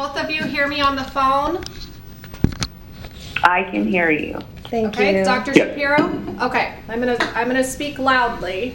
both of you hear me on the phone? I can hear you. Thank Okay, you. Dr. Shapiro? Okay, I'm gonna speak loudly.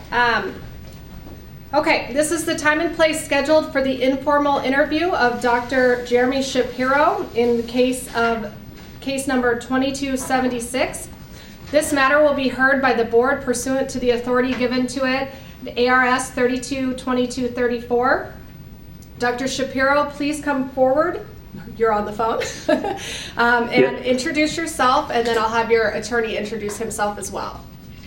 Okay, this is the time and place scheduled for the informal interview of Dr. Jeremy Shapiro in the case number 2276. This matter will be heard by the board pursuant to the authority given to it, the ARS 322234. Dr. Shapiro, please come forward. You're on the phone. And introduce yourself, and then I'll have your attorney introduce himself as well.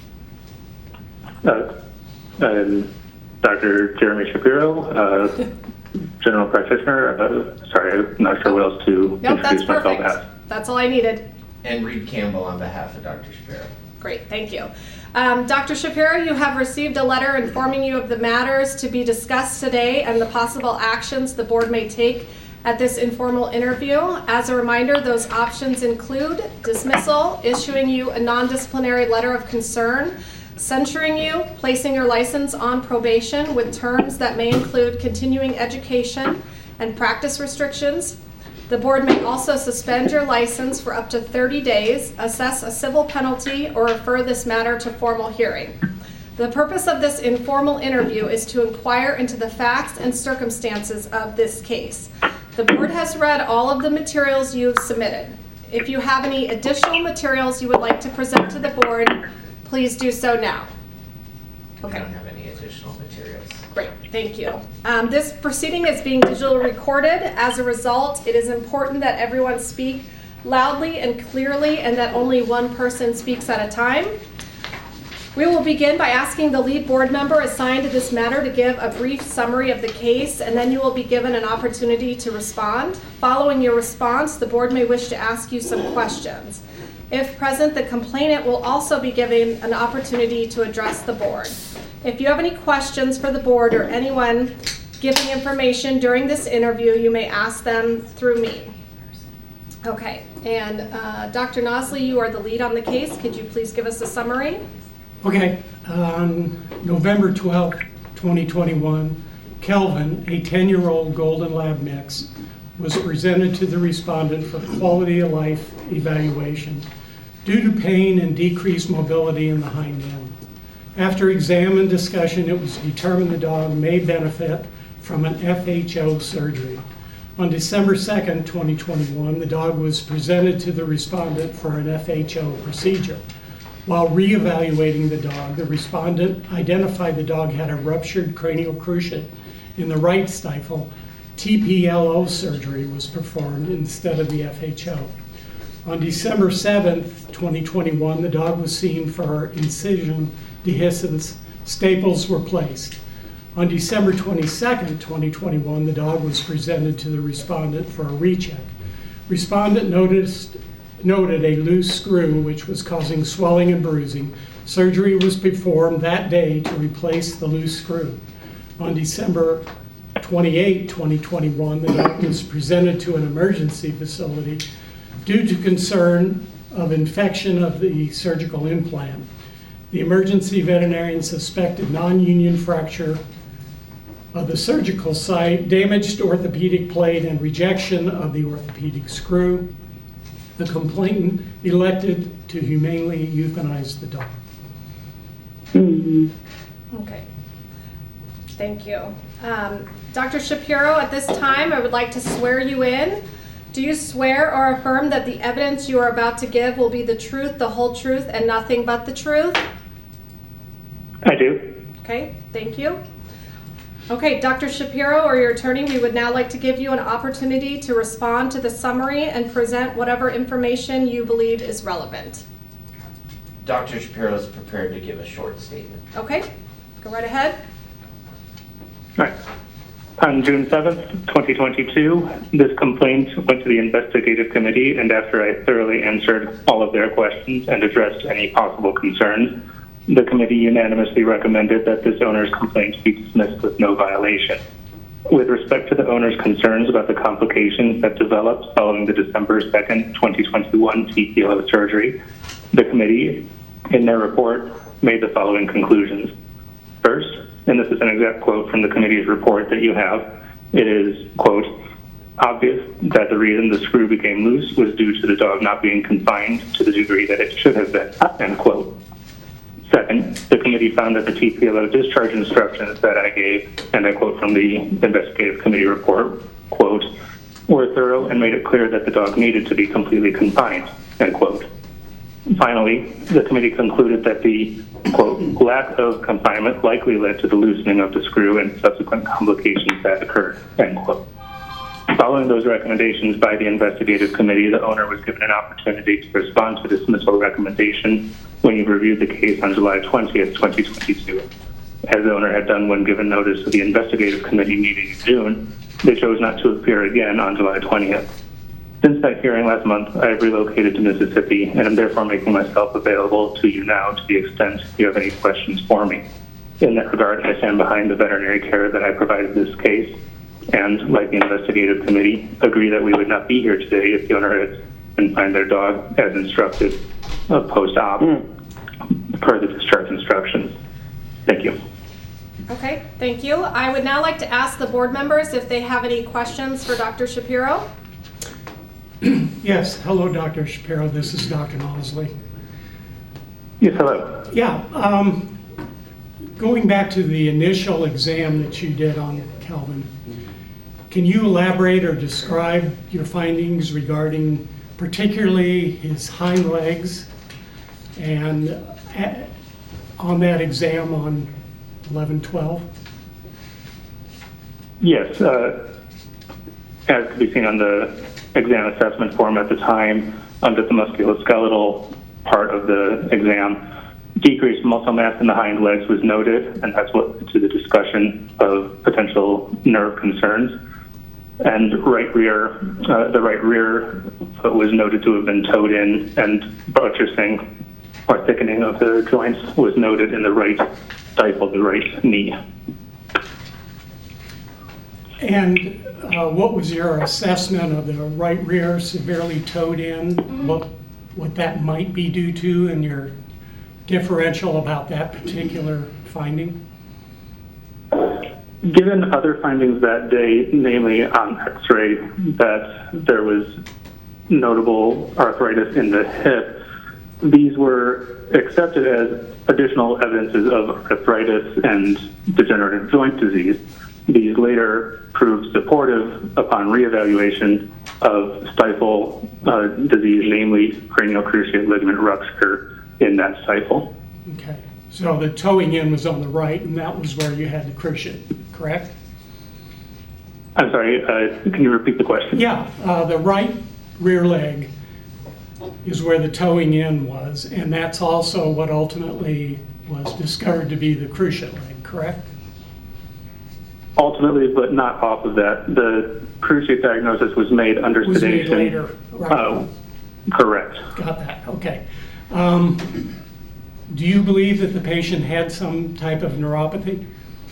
I'm Dr. Jeremy Shapiro, general practitioner. Sorry, I'm not sure what else to introduce myself as. That's all I needed. And Reed Campbell on behalf of Dr. Shapiro. Great, thank you. Dr. Shapiro, you have received a letter informing you of the matters to be discussed today and the possible actions the board may take at this informal interview. As a reminder, those options include dismissal, issuing you a non-disciplinary letter of concern, censuring you, placing your license on probation with terms that may include continuing education and practice restrictions. The board may also suspend your license for up to 30 days, assess a civil penalty, or refer this matter to formal hearing. The purpose of this informal interview is to inquire into the facts and circumstances of this case. The board has read all of the materials you've submitted. If you have any additional materials you would like to present to the board, please do so now. Okay. I don't have any additional materials. Great, thank you. This proceeding is being digitally recorded. As a result, it is important that everyone speak loudly and clearly and that only one person speaks at a time. We will begin by asking the lead board member assigned to this matter to give a brief summary of the case, and then you will be given an opportunity to respond. Following your response, the board may wish to ask you some questions. If present, the complainant will also be given an opportunity to address the board. If you have any questions for the board or anyone giving information during this interview, you may ask them through me. Okay, and Dr. Nosley, you are the lead on the case. Could you please give us a summary? Okay, on November 12, 2021, Kelvin, a 10-year-old Golden Lab mix, was presented to the respondent for quality of life evaluation due to pain and decreased mobility in the hind end. After exam and discussion, it was determined the dog may benefit from an FHO surgery. On December 2nd, 2021, the dog was presented to the respondent for an FHO procedure. While re-evaluating the dog, the respondent identified the dog had a ruptured cranial cruciate in the right stifle. TPLO surgery was performed instead of the FHO. On December 7th, 2021, the dog was seen for incision dehiscence. Staples were placed. On December 22nd, 2021, the dog was presented to the respondent for a recheck. Respondent noted a loose screw which was causing swelling and bruising. Surgery was performed that day to replace the loose screw. On December 28, 2021, the dog was presented to an emergency facility due to concern of infection of the surgical implant. The emergency veterinarian suspected non-union fracture of the surgical site, damaged orthopedic plate, and rejection of the orthopedic screw. The complainant elected to humanely euthanize the dog. Okay, thank you. Dr. Shapiro, at this time, I would like to swear you in. Do you swear or affirm that the evidence you are about to give will be the truth, the whole truth, and nothing but the truth? I do. Okay, thank you. Okay, Dr. Shapiro or your attorney, we would now like to give you an opportunity to respond to the summary and present whatever information you believe is relevant. Dr. Shapiro is prepared to give a short statement. Okay, go right ahead. All right. On June 7th, 2022, this complaint went to the investigative committee, and after I thoroughly answered all of their questions and addressed any possible concerns, the committee unanimously recommended that this owner's complaint be dismissed with no violation. With respect to the owner's concerns about the complications that developed following the December 2nd, 2021 TPLO surgery, the committee, in their report, made the following conclusions. First, and this is an exact quote from the committee's report that you have, it is, quote, obvious that the reason the screw became loose was due to the dog not being confined to the degree that it should have been, end quote. Second, the committee found that the TPLO discharge instructions that I gave, and I quote from the investigative committee report, quote, were thorough and made it clear that the dog needed to be completely confined, end quote. Finally, the committee concluded that the, quote, lack of confinement likely led to the loosening of the screw and subsequent complications that occurred, end quote. Following those recommendations by the investigative committee, the owner was given an opportunity to respond to dismissal recommendation when he reviewed the case on July 20th, 2022. As the owner had done when given notice of the investigative committee meeting in June, they chose not to appear again on July 20th. Since that hearing last month, I have relocated to Mississippi and am therefore making myself available to you now to the extent you have any questions for me. In that regard, I stand behind the veterinary care that I provided this case, and like the investigative committee, agree that we would not be here today if the owner had confined their dog as instructed post-op per the discharge instructions. Thank you. Okay, thank you. I would now like to ask the board members if they have any questions for Dr. Shapiro. Yes, hello, Dr. Shapiro. This is Dr. Mosley. Yes, hello. Yeah, going back to the initial exam that you did on Kelvin, can you elaborate or describe your findings regarding particularly his hind legs and on that exam on 11/12? Yes, as could be seen on the exam assessment form at the time, under the musculoskeletal part of the exam, decreased muscle mass in the hind legs was noted, and that's what led to the discussion of potential nerve concerns. And the right rear foot was noted to have been towed in, and buttressing or thickening of the joints was noted in the right stifle, the right knee. And what was your assessment of the right rear severely towed in? What that might be due to, and your differential about that particular finding? Given other findings that day, namely on X-ray, that there was notable arthritis in the hip, these were accepted as additional evidences of arthritis and degenerative joint disease. These later proved supportive upon reevaluation of stifle disease, namely cranial cruciate ligament rupture in that stifle. Okay, so the towing in was on the right, and that was where you had the cruciate, correct? I'm sorry, can you repeat the question? Yeah, the right rear leg is where the towing in was, and that's also what ultimately was discovered to be the cruciate leg, correct? Ultimately, but not off of that. The cruciate diagnosis was made under sedation. Made later, right? Correct. Got that, okay. Do you believe that the patient had some type of neuropathy?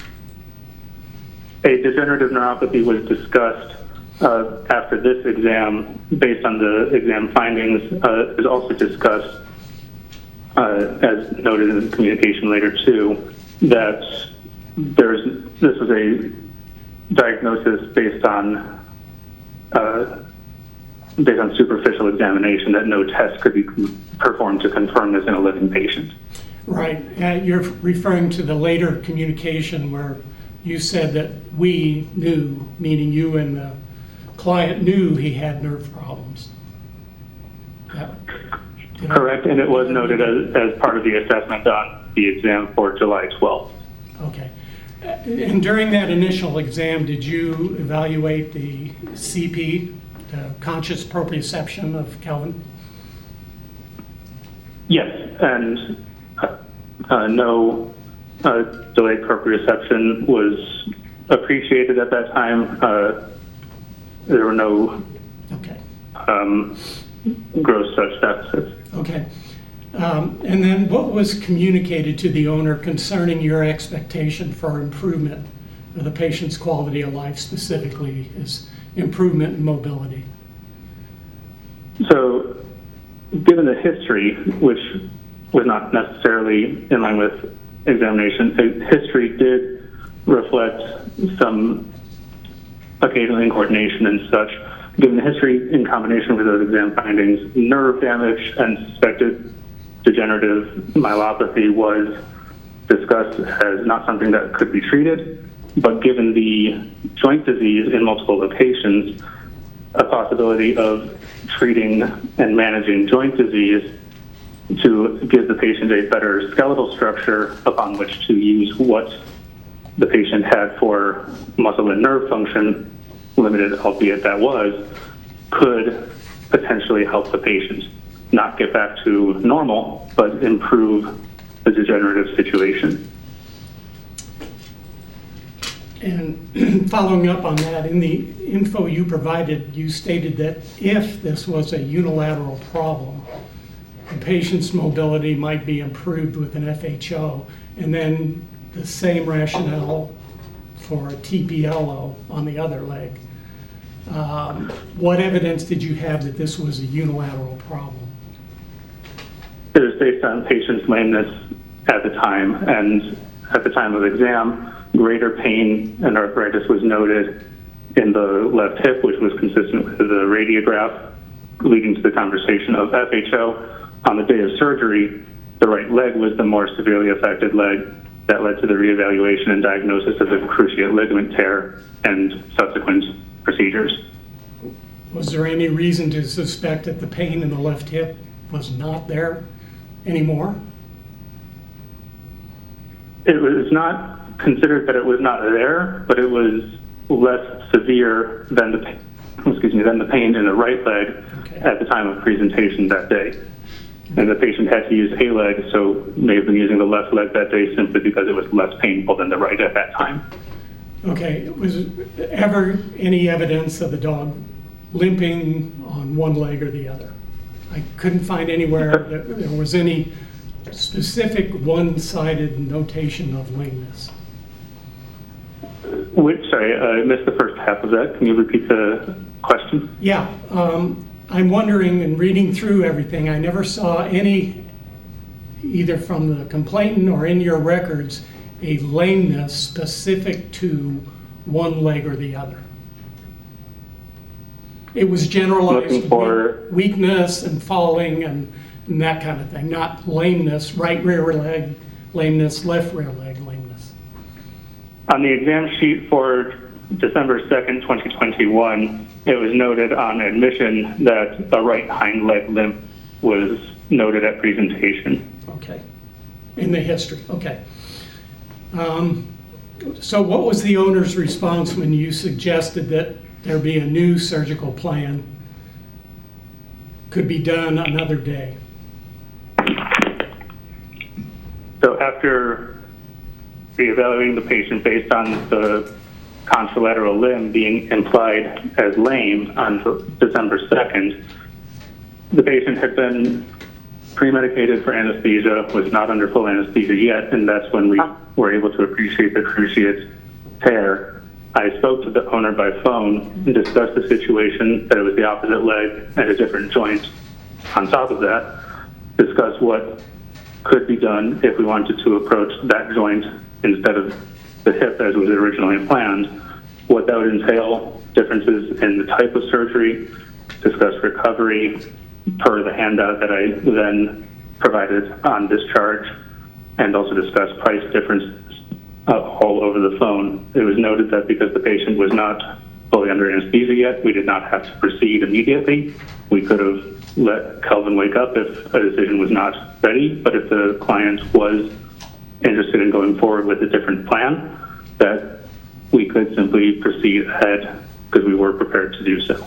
A degenerative neuropathy was discussed after this exam, based on the exam findings. It was also discussed, as noted in the communication later too, that this was a diagnosis based on superficial examination, that no test could be performed to confirm this in a living patient. Right. You're referring to the later communication where you said that we knew, meaning you and the client knew he had nerve problems. Correct, and it was noted as part of the assessment on the exam for July 12th. Okay. And during that initial exam, did you evaluate the CP, the conscious proprioception of Kelvin? Yes, and no delayed proprioception was appreciated at that time. There were no gross such deficits. Okay. And then what was communicated to the owner concerning your expectation for improvement of the patient's quality of life, specifically as improvement in mobility? So, given the history, which was not necessarily in line with examination, the history did reflect some occasionally incoordination and such. Given the history in combination with those exam findings, nerve damage and suspected degenerative myelopathy was discussed as not something that could be treated, but given the joint disease in multiple locations, a possibility of treating and managing joint disease to give the patient a better skeletal structure upon which to use what the patient had for muscle and nerve function, limited albeit that was, could potentially help the patient not get back to normal, but improve the degenerative situation. And following up on that, in the info you provided, you stated that if this was a unilateral problem, the patient's mobility might be improved with an FHO, and then the same rationale for a TPLO on the other leg. What evidence did you have that this was a unilateral problem? It was based on patient's lameness at the time, and at the time of exam, greater pain and arthritis was noted in the left hip, which was consistent with the radiograph, leading to the conversation of FHO. On the day of surgery, the right leg was the more severely affected leg that led to the reevaluation and diagnosis of the cruciate ligament tear and subsequent procedures. Was there any reason to suspect that the pain in the left hip was not there anymore? It was not considered that it was not there, but it was less severe than the pain in the right leg at the time of presentation that day. And the patient had to use a leg, so may have been using the left leg that day simply because it was less painful than the right at that time. Okay, was ever any evidence of the dog limping on one leg or the other? I couldn't find anywhere that there was any specific one-sided notation of lameness. Sorry, I missed the first half of that. Can you repeat the question? Yeah, I'm wondering, and reading through everything, I never saw any, either from the complainant or in your records, a lameness specific to one leg or the other. It was generalized weakness and falling and that kind of thing, not lameness, right rear leg lameness, left rear leg lameness. On the exam sheet for December 2nd, 2021, it was noted on admission that a right hind leg limp was noted at presentation. Okay, in the history, okay. So what was the owner's response when you suggested that there be a new surgical plan could be done another day? So after reevaluating the patient based on the contralateral limb being implied as lame on December 2nd, the patient had been pre-medicated for anesthesia, was not under full anesthesia yet, and that's when we were able to appreciate the cruciate tear. I spoke to the owner by phone and discussed the situation, that it was the opposite leg and a different joint. On top of that, discussed what could be done if we wanted to approach that joint instead of the hip as was originally planned, what that would entail, differences in the type of surgery, discuss recovery per the handout that I then provided on discharge, and also discuss price differences all over the phone. It was noted that because the patient was not fully under anesthesia yet, we did not have to proceed immediately. We could have let Kelvin wake up if a decision was not ready, but if the client was interested in going forward with a different plan, that we could simply proceed ahead because we were prepared to do so.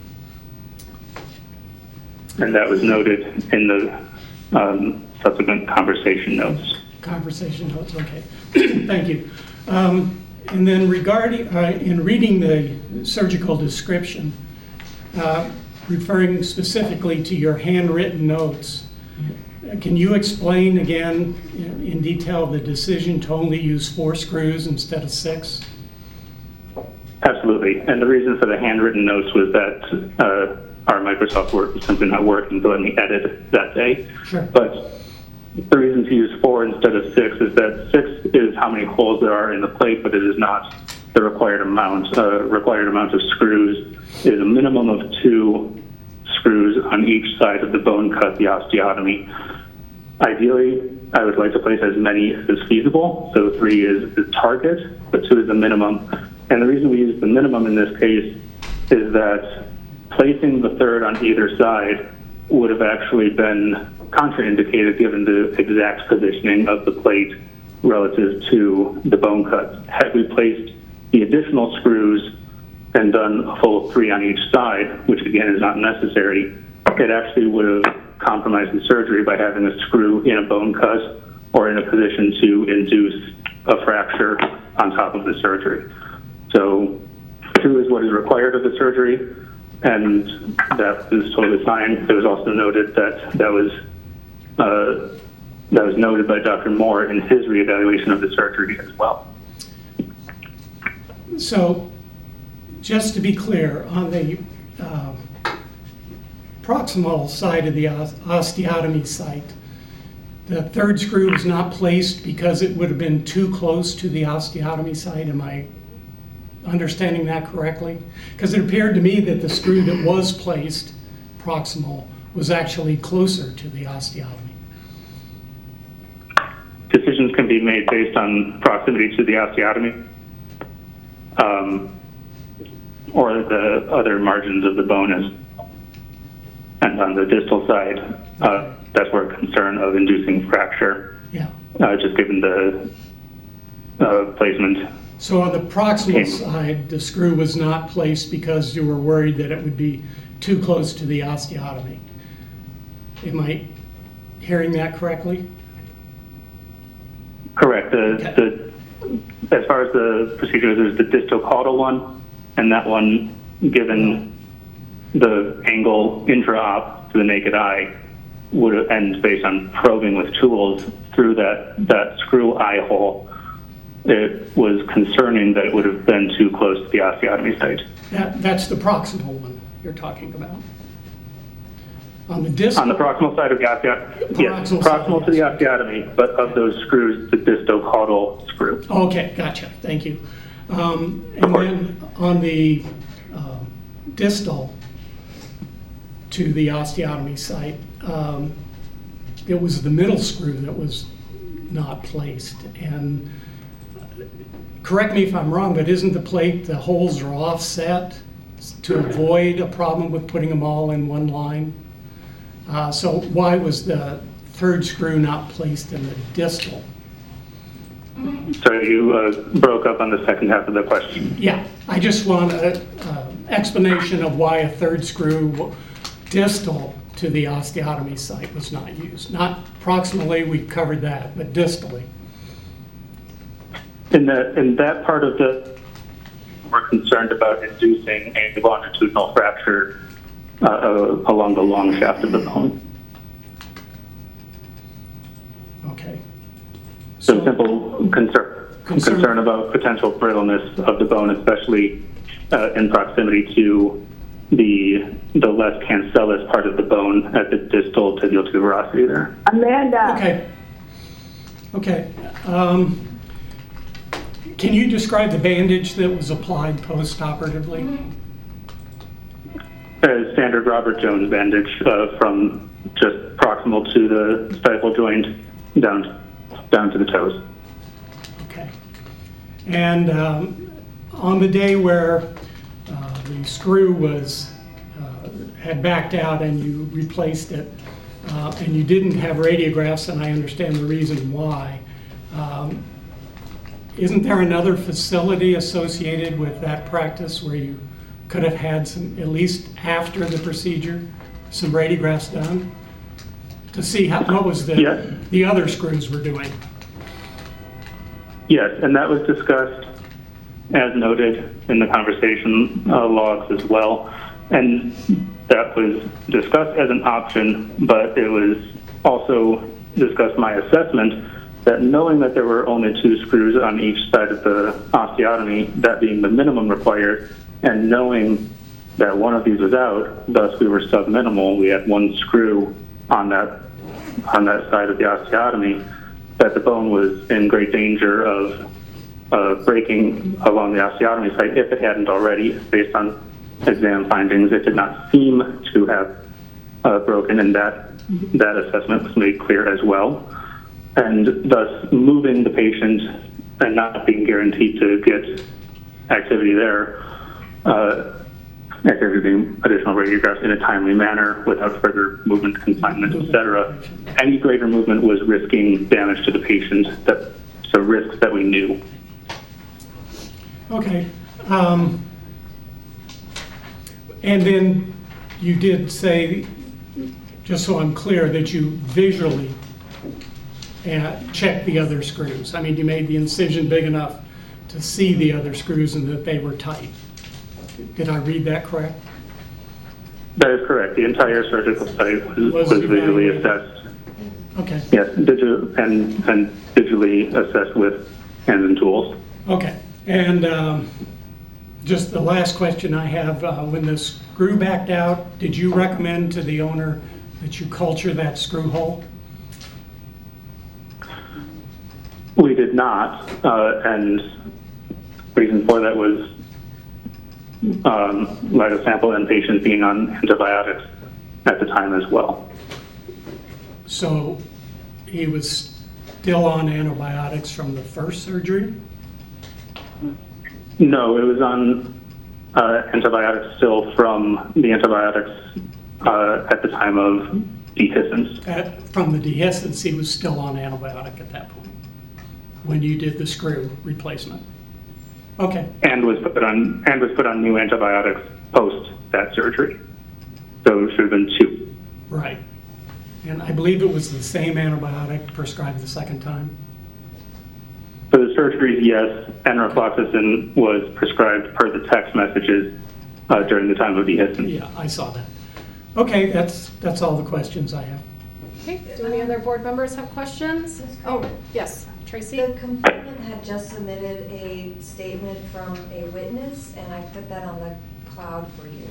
And that was noted in the subsequent conversation notes. Conversation notes, okay. Thank you. And then regarding, in reading the surgical description, referring specifically to your handwritten notes, can you explain again in detail the decision to only use 4 screws instead of 6? Absolutely. And the reason for the handwritten notes was that our Microsoft Word was simply not working to let me edit that day. Sure. But the reason to use 4 instead of 6 is that 6 is how many holes there are in the plate, but it is not the required amount. Required amount of screws is a minimum of 2 screws on each side of the bone cut, the osteotomy. Ideally, I would like to place as many as feasible. So 3 is the target, but 2 is the minimum. And the reason we use the minimum in this case is that placing the third on either side would have actually been contraindicated given the exact positioning of the plate relative to the bone cut. Had we placed the additional screws and done a full 3 on each side, which again is not necessary, it actually would have compromised the surgery by having a screw in a bone cut or in a position to induce a fracture on top of the surgery. So 2 is what is required of the surgery, and that is totally fine. It was also noted that was noted by Dr. Moore in his reevaluation of the surgery as well. So, just to be clear, on the proximal side of the osteotomy site, the third screw was not placed because it would have been too close to the osteotomy site. Am I understanding that correctly? Because it appeared to me that the screw that was placed proximal was actually closer to the osteotomy. Decisions can be made based on proximity to the osteotomy or the other margins of the bone. And on the distal side, that's where concern of inducing fracture, just given the placement. So on the proximal side, the screw was not placed because you were worried that it would be too close to the osteotomy. Am I hearing that correctly? Correct. As far as the procedure, there's the distal caudal one, and that one, given the angle intra-op to the naked eye, would end based on probing with tools through that screw eye hole. It was concerning that it would have been too close to the osteotomy site. That's the proximal one you're talking about. On the distal? On the proximal side of the osteotomy, yes, proximal to the osteotomy, but of those screws, the distocaudal screw. Okay, gotcha, thank you. And then on the distal to the osteotomy site, it was the middle screw that was not placed. And correct me if I'm wrong, but isn't the plate, the holes are offset to avoid a problem with putting them all in one line? So why was the third screw not placed in the distal? So you broke up on the second half of the question. Yeah, I just want an explanation of why a third screw distal to the osteotomy site was not used. Not proximally, we covered that, but distally. In that part of we're concerned about inducing a longitudinal fracture along the long shaft of the bone. Okay. So simple concern about potential brittleness of the bone, especially in proximity to the left cancellous part of the bone at the distal tibial tuberosity there. Amanda. Okay. Can you describe the bandage that was applied post-operatively? Standard Robert Jones bandage from just proximal to the stifle joint down to the toes. Okay. And on the day where the screw was had backed out and you replaced it, and you didn't have radiographs, and I understand the reason why, isn't there another facility associated with that practice where you could have had some, at least after the procedure, some radiographs done to see what was the other screws were doing? Yes, and that was discussed as noted in the conversation logs as well. And that was discussed as an option, but it was also discussed my assessment that knowing that there were only 2 screws on each side of the osteotomy, that being the minimum required, and knowing that one of these was out, thus we were subminimal, we had 1 screw on that side of the osteotomy, that the bone was in great danger of breaking along the osteotomy site if it hadn't already. Based on exam findings, it did not seem to have broken, and that assessment was made clear as well. And thus, moving the patient and not being guaranteed to get activity there, activity being additional radiographs in a timely manner without further movement, confinement, etc. Any greater movement was risking damage to the patient, so risks that we knew. Okay. And then you did say, just so I'm clear, that you visually checked the other screws. I mean, you made the incision big enough to see the other screws and that they were tight. Did I read that correct? That is correct. The entire surgical site was visually assessed. Okay. Yes, and digitally assessed with hands and tools. Okay. And just the last question I have, when the screw backed out, did you recommend to the owner that you culture that screw hole? We did not, and reason for that was like a sample and patient being on antibiotics at the time as well. So he was still on antibiotics from the first surgery? No, it was on antibiotics still from the antibiotics at the time of dehiscence. From the dehiscence, he was still on antibiotic at that point, when you did the screw replacement. Okay. And was put on new antibiotics post that surgery. So it should have been 2. Right. And I believe it was the same antibiotic prescribed the second time? For the surgeries, yes, enrofloxacin was prescribed per the text messages during the time of dehiscence. Yeah, I saw that. Okay, that's all the questions I have. Okay, do any other board members have questions? Oh, yes, Tracy? The complainant had just submitted a statement from a witness, and I put that on the cloud for you.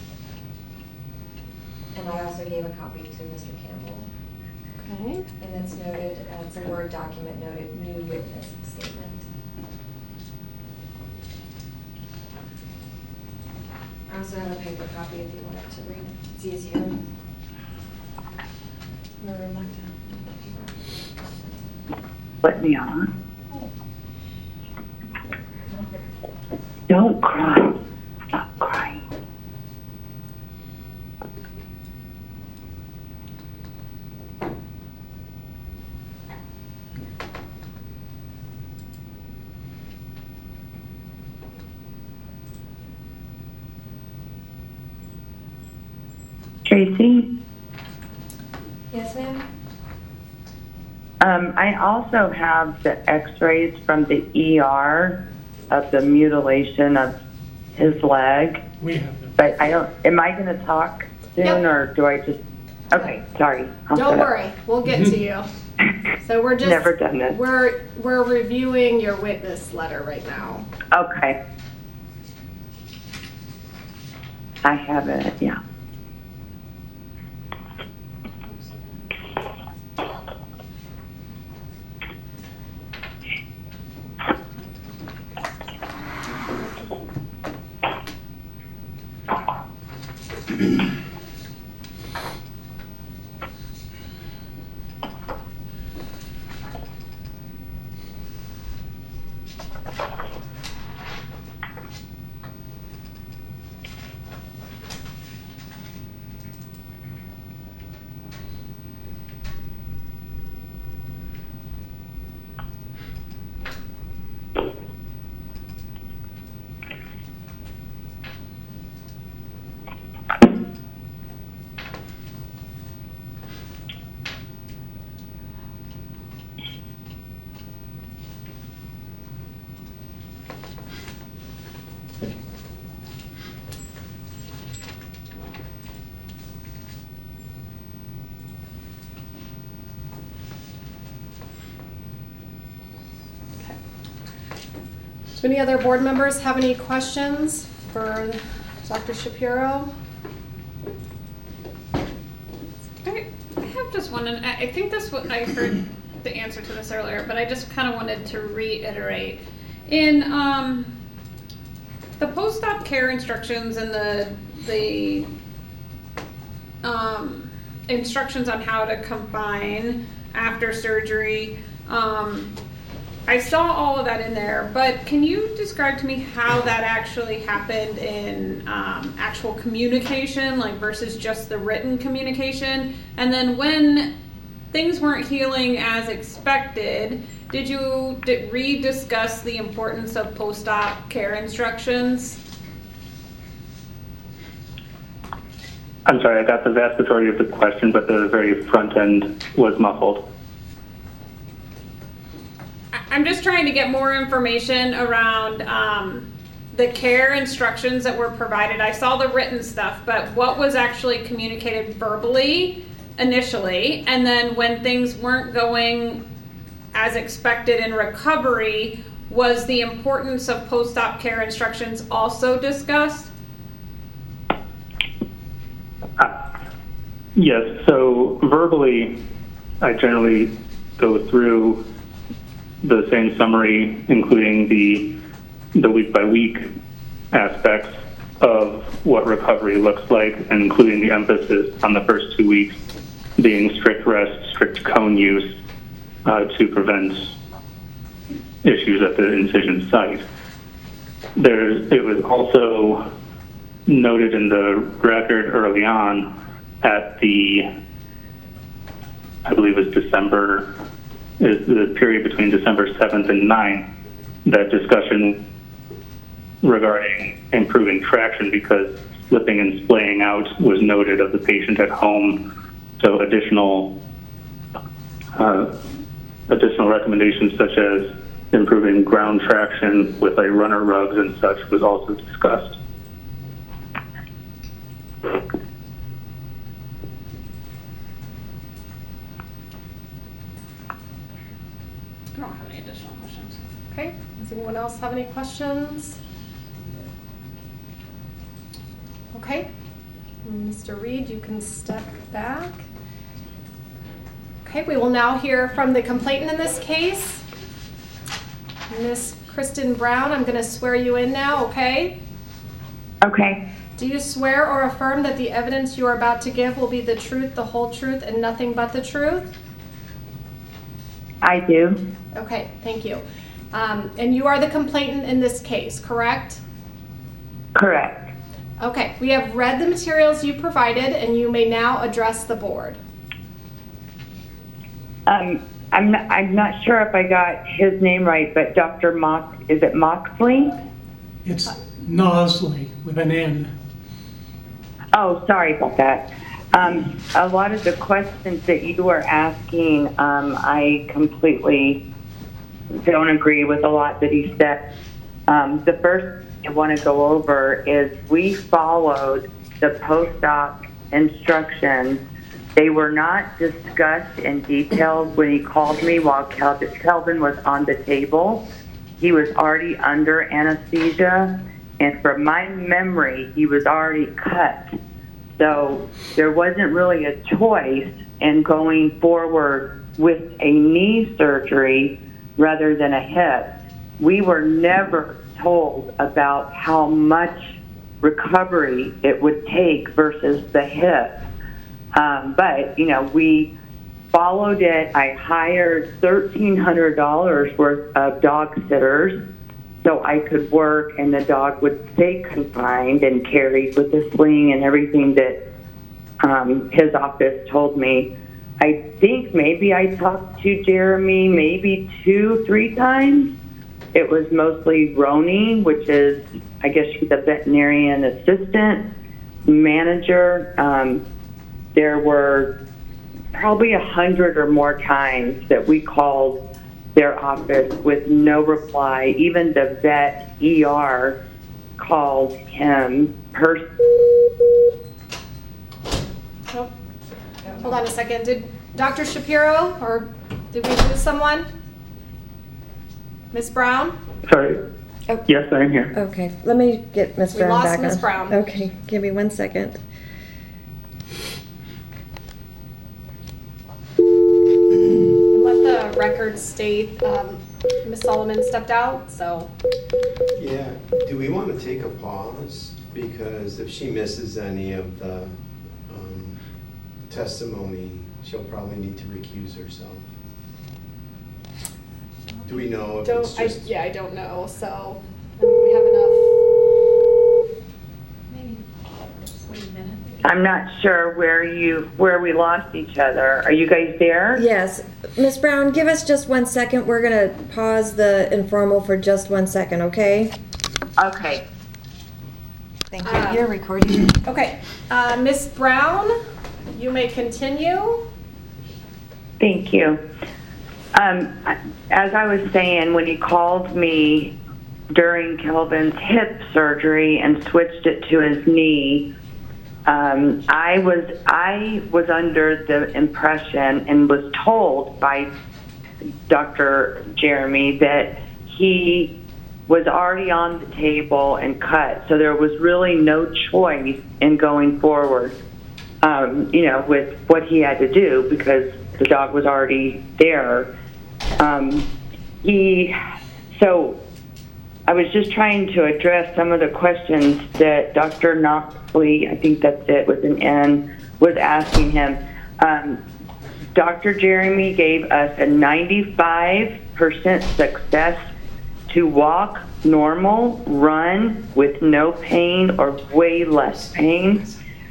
And I also gave a copy to Mr. Campbell. Okay. And it's noted, it's a Word document noted, new witness statement. I also have a paper copy if you want it to read. It's easier. No, Let me on. Don't cry. Stop crying. Tracy? Yes, ma'am? I also have the x-rays from the ER of the mutilation of his leg, We have them. but I don't, am I going to talk soon Yep. or do I just, okay, sorry. I'll Don't shut up. worry, we'll get to you. So we're just. Never done this. We're reviewing your witness letter right now. Okay. I have it, yeah. Do any other board members have any questions for Dr. Shapiro? I have just one, and I think this, I heard the answer to this earlier, but I just kind of wanted to reiterate. In the post-op care instructions and the instructions on how to combine after surgery, I saw all of that in there, but can you describe to me how that actually happened in actual communication, like versus just the written communication? And then when things weren't healing as expected, did you re-discuss the importance of post-op care instructions? I'm sorry, I got the vast majority of the question, but the very front end was muffled. I'm just trying to get more information around the care instructions that were provided. I saw the written stuff, but what was actually communicated verbally initially, and then when things weren't going as expected in recovery, was the importance of post-op care instructions also discussed? Yes, so verbally, I generally go through the same summary, including the week-by-week aspects of what recovery looks like, and including the emphasis on the first 2 weeks being strict rest, strict cone use to prevent issues at the incision site. It was also noted in the record early on at I believe it was December, is the period between December 7th and 9th, that discussion regarding improving traction, because slipping and splaying out was noted of the patient at home. So additional recommendations such as improving ground traction with like runner rugs and such was also discussed. I don't have any additional questions. Okay, does anyone else have any questions? Okay, Mr. Reed, you can step back. Okay, we will now hear from the complainant in this case. Miss Kristen Brown, I'm going to swear you in now, okay? Okay. Do you swear or affirm that the evidence you are about to give will be the truth, the whole truth, and nothing but the truth? I do. Okay, thank you. And you are the complainant in this case, correct? Correct. Okay, we have read the materials you provided, and you may now address the board. I'm not sure if I got his name right, but Dr. is it Moxley? It's Nosley with an N. Oh, sorry about that. A lot of the questions that you were asking, I completely don't agree with a lot that he said. The first thing I want to go over is we followed the post-op instructions. They were not discussed in detail when he called me while Kelvin was on the table. He was already under anesthesia, and from my memory, he was already cut. So there wasn't really a choice in going forward with a knee surgery rather than a hip. We were never told about how much recovery it would take versus the hip. But, you know, we followed it. I hired $1,300 worth of dog sitters so I could work and the dog would stay confined and carried with the sling and everything that his office told me. I think maybe I talked to Jeremy maybe 2-3 times. It was mostly Roni, which is, I guess she's a veterinarian assistant, manager. There were probably 100 or more times that we called their office with no reply. Even the vet ER called him Oh, hold on a second. Did Dr. Shapiro, or did we lose someone? Ms. Brown? Sorry. Oh. Yes, I am here. Okay, let me get Miss We Brown lost back Ms. on. Brown. Okay, give me 1 second. Let the record state Ms. Solomon stepped out, so. Yeah, do we want to take a pause? Because if she misses any of the testimony, she'll probably need to recuse herself. Do we know if it's just... I don't know, so I think we have enough. Maybe 20 minutes. I'm not sure where we lost each other. Are you guys there? Yes. Ms. Brown, give us just 1 second. We're going to pause the informal for just 1 second, okay? Okay. Thank you. You're recording. Okay, Ms. Brown, you may continue. Thank you. As I was saying, when he called me during Kelvin's hip surgery and switched it to his knee, I was under the impression and was told by Dr. Jeremy that he was already on the table and cut, so there was really no choice in going forward, with what he had to do because the dog was already there. So I was just trying to address some of the questions that Dr. Knoxley, I think that's it with an N, was asking him. Dr. Jeremy gave us a 95% success to walk normal, run with no pain or way less pain.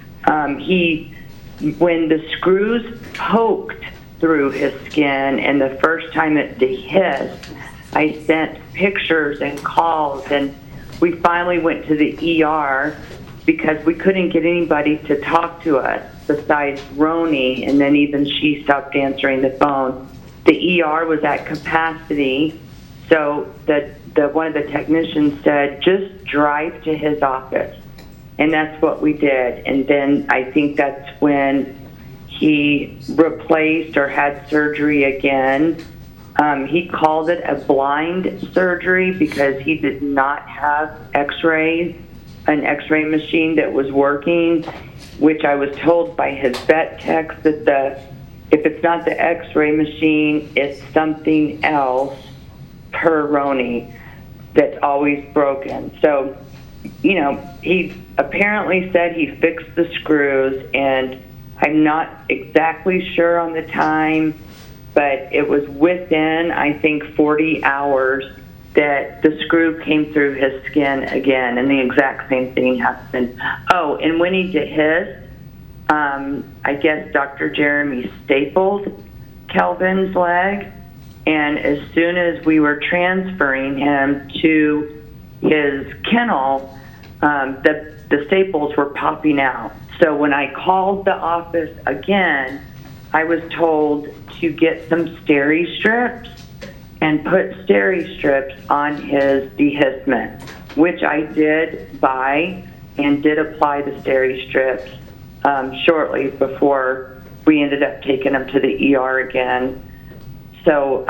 When the screws poked through his skin and the first time it hissed, I sent pictures and calls, and we finally went to the ER because we couldn't get anybody to talk to us besides Roni, and then even she stopped answering the phone. The ER was at capacity, so one of the technicians said, just drive to his office. And that's what we did. And then I think that's when he replaced or had surgery again. He called it a blind surgery because he did not have an x-ray machine that was working, which I was told by his vet techs that if it's not the x-ray machine, it's something else per Roni that's always broken. So, he apparently said he fixed the screws, and I'm not exactly sure on the time, but it was within, I think, 40 hours that the screw came through his skin again, and the exact same thing happened. Oh, and when he did his, I guess Dr. Jeremy stapled Kelvin's leg, and as soon as we were transferring him to his kennel, the staples were popping out. So when I called the office again, I was told to get some steri strips and put steri strips on his dehiscement, which I did buy and did apply the steri strips shortly before we ended up taking him to the ER again. So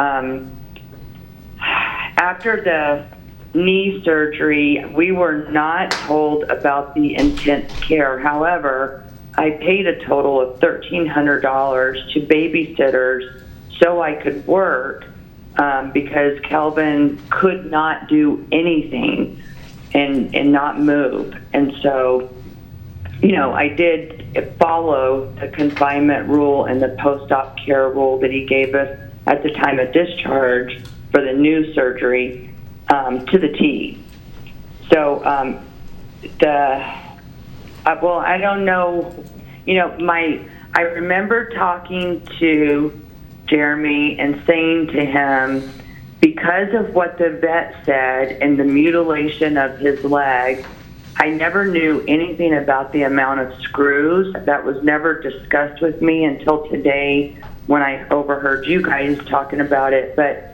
after the knee surgery, we were not told about the intense care. However, I paid a total of $1,300 to babysitters so I could work because Kelvin could not do anything and not move. And so, I did follow the confinement rule and the post-op care rule that he gave us at the time of discharge for the new surgery to the T. So I don't know, I remember talking to Jeremy and saying to him, because of what the vet said and the mutilation of his leg, I never knew anything about the amount of screws. That was never discussed with me until today when I overheard you guys talking about it. But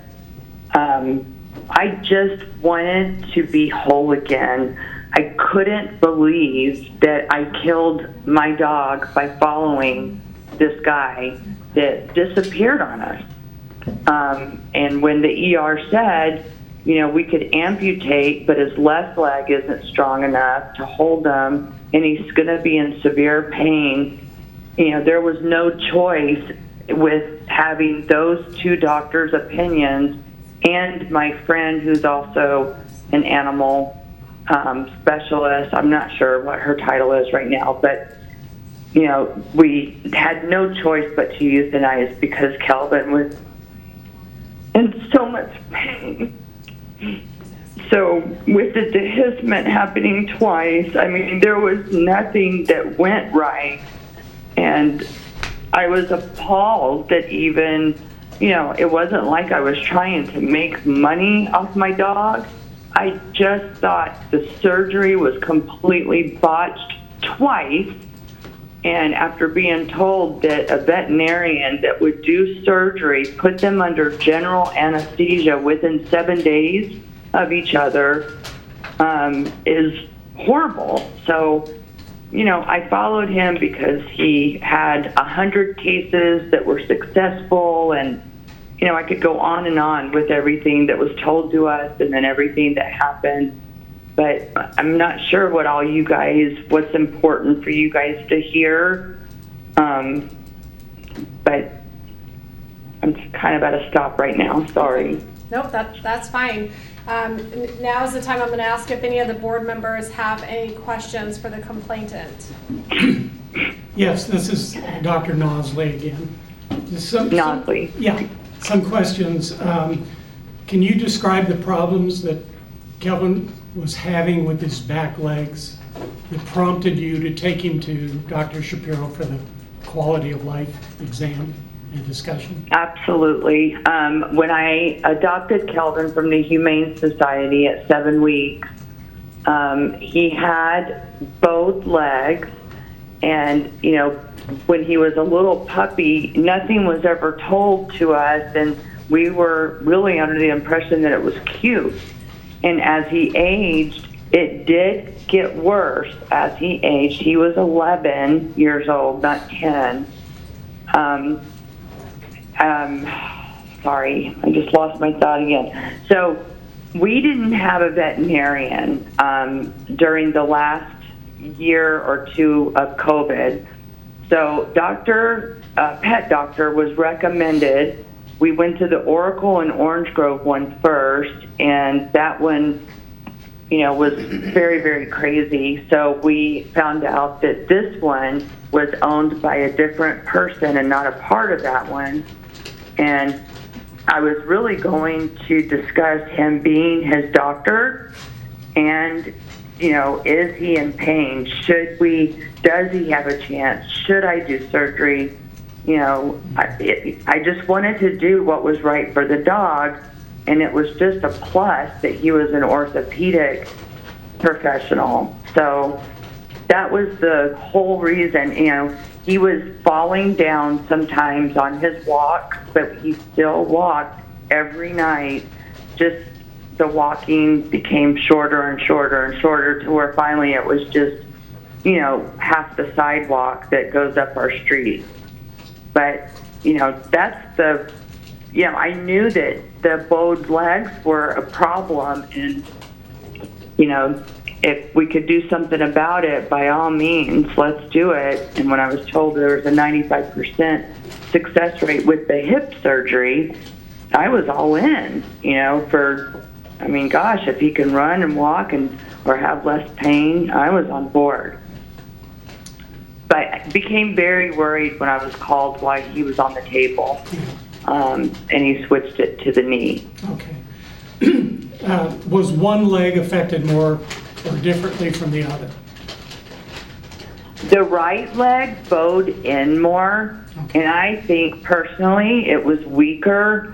I just wanted to be whole again. I couldn't believe that I killed my dog by following this guy that disappeared on us. And when the ER said, we could amputate, but his left leg isn't strong enough to hold him, and he's going to be in severe pain, there was no choice with having those two doctors' opinions and my friend who's also an animal specialist. I'm not sure what her title is right now, but you know, we had no choice but to euthanize because Kelvin was in so much pain. So with the dehiscement happening twice, I mean, there was nothing that went right. And I was appalled that even, you know, it wasn't like I was trying to make money off my dog. I just thought the surgery was completely botched twice. And after being told that a veterinarian that would do surgery put them under general anesthesia within 7 days of each other is horrible. So, you know, I followed him because he had 100 cases that were successful, and, you know, I could go on and on with everything that was told to us and then everything that happened. But I'm not sure what all you guys, what's important for you guys to hear. But I'm kind of at a stop right now, sorry. Nope, that's fine. Now is the time I'm going to ask if any of the board members have any questions for the complainant. Yes, this is Dr. Nosley again. Nosley. Yeah, some questions. Can you describe the problems that Kelvin was having with his back legs that prompted you to take him to Dr. Shapiro for the quality of life exam and discussion? Absolutely. When I adopted Kelvin from the Humane Society at 7 weeks, he had both legs, and, you know, when he was a little puppy, nothing was ever told to us, and we were really under the impression that it was cute. And as he aged, it did get worse as he aged. He was 11 years old, not 10. Sorry, I just lost my thought again. So we didn't have a veterinarian during the last year or two of COVID. So pet doctor was recommended. We went to the Oracle and Orange Grove one first, and that one, you know, was very, very crazy. So we found out that this one was owned by a different person and not a part of that one. And I was really going to discuss him being his doctor and, you know, is he in pain? Does he have a chance? Should I do surgery? You know, I just wanted to do what was right for the dog, and it was just a plus that he was an orthopedic professional. So that was the whole reason. You know, he was falling down sometimes on his walk, but he still walked every night. Just the walking became shorter and shorter and shorter to where finally it was just, you know, half the sidewalk that goes up our street. But, you know, I knew that the bowed legs were a problem, and, you know, if we could do something about it, by all means, let's do it. And when I was told there was a 95% success rate with the hip surgery, I was all in, you know, gosh, if he can run and walk or have less pain, I was on board. But I became very worried when I was called why he was on the table, and he switched it to the knee. Okay. Was one leg affected more or differently from the other? The right leg bowed in more, okay. And I think personally it was weaker.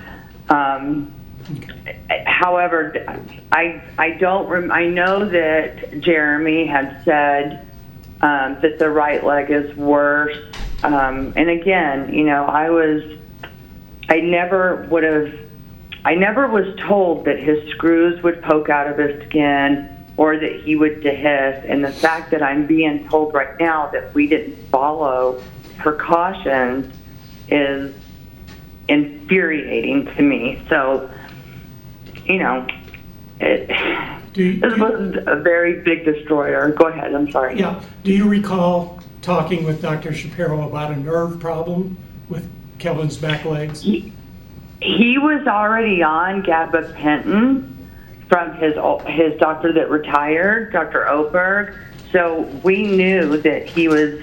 However, I know that Jeremy had said that the right leg is worse. And again, you know, I never was told that his screws would poke out of his skin or that he would dehisce. And the fact that I'm being told right now that we didn't follow precautions is infuriating to me. So, you know, this was a very big destroyer. Go ahead, I'm sorry. Yeah. Do you recall talking with Dr. Shapiro about a nerve problem with Kelvin's back legs? He was already on gabapentin from his doctor that retired, Dr. Oberg. So we knew that he was,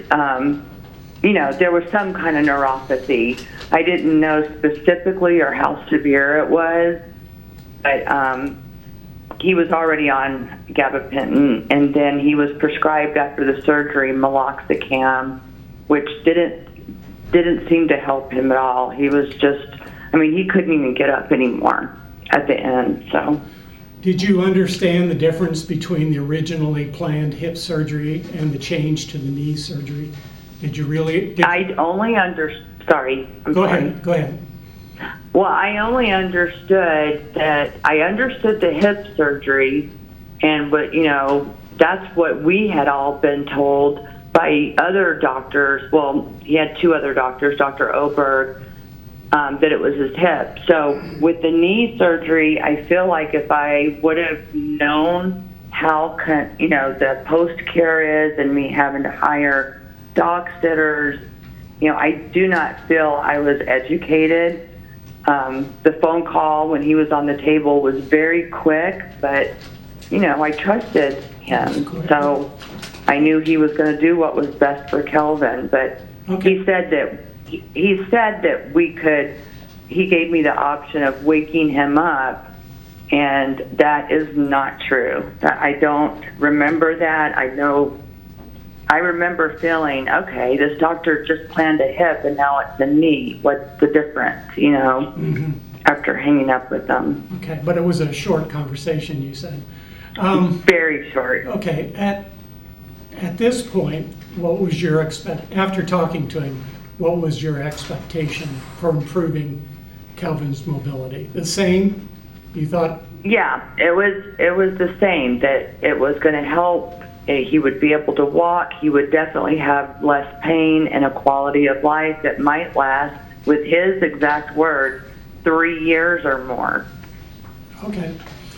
there was some kind of neuropathy. I didn't know specifically or how severe it was, but he was already on gabapentin, and then he was prescribed after the surgery meloxicam, which didn't seem to help him at all. He was just, he couldn't even get up anymore at the end, so. Did you understand the difference between the originally planned hip surgery and the change to the knee surgery? Did you really? I only sorry. Go ahead. Well, I only understood that I understood the hip surgery, and that's what we had all been told by other doctors. Well, he had two other doctors, Dr. Oberg, that it was his hip. So with the knee surgery, I feel like if I would have known how the post care is, and me having to hire dog sitters, I do not feel I was educated. The phone call when he was on the table was very quick, but I trusted him, so I knew he was going to do what was best for Kelvin. But okay. He said that we could. He gave me the option of waking him up, and that is not true. I don't remember that. I remember feeling, okay, this doctor just planned a hip and now it's a knee. What's the difference, Mm-hmm. after hanging up with them. Okay, but it was a short conversation, you said. Very short. Okay, at this point, what was your after talking to him, what was your expectation for improving Kelvin's mobility? The same? You thought? Yeah, it was the same, that it was going to help. He would be able to walk. He would definitely have less pain and a quality of life that might last, with his exact words, 3 years or more. Okay.